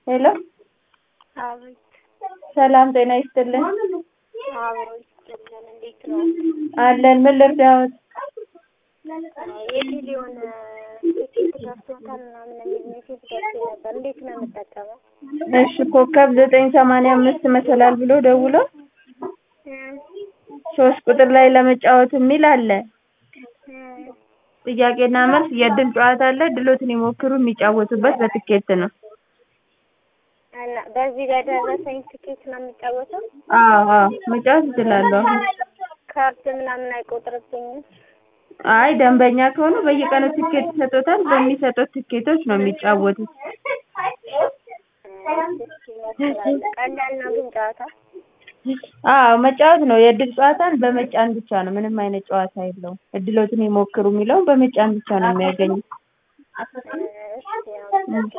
ሄሎ አቤት። ሰላም ጤና ይስጥልን። አብሮ ይስጥልን። እንዴት ነው? አለን። ምን ልርዳዎት? የቴሌውን ትኬት ገዝቶታል ምናምን የሚል ሜሴጅ ገብቶ ነበር። እንዴት ነው የምጠቀመው? እሺ ኮከብ 985 መሰላል ብሎ ደውሎ 3 ቁጥር ላይ ለመጫወት የሚል አለ። ጥያቄና መልስ የእድል ጨዋታ አለ። እድሎትን ይሞክሩ። የሚጫወቱበት በትኬት ነው። እና በዚህ በደረሰኝ ትኬት ነው የሚጫወተው? አዎ መጫወት ይችላሉ። አሁን ካርድ ምናምን አይቆጥርብኝም? አይ ደንበኛ ከሆኑ በየቀኑ ትኬት ይሰጡታል። በሚሰጡት ትኬቶች ነው የሚጫወቱት። ቀላል ነው ግን ጨዋታ? መጫወት ነው። የእድል ጨዋታን በመጫን ብቻ ነው። ምንም አይነት ጨዋታ የለውም። እድሎትን ይሞክሩ የሚለውን በመጫን ብቻ ነው የሚያገኙት።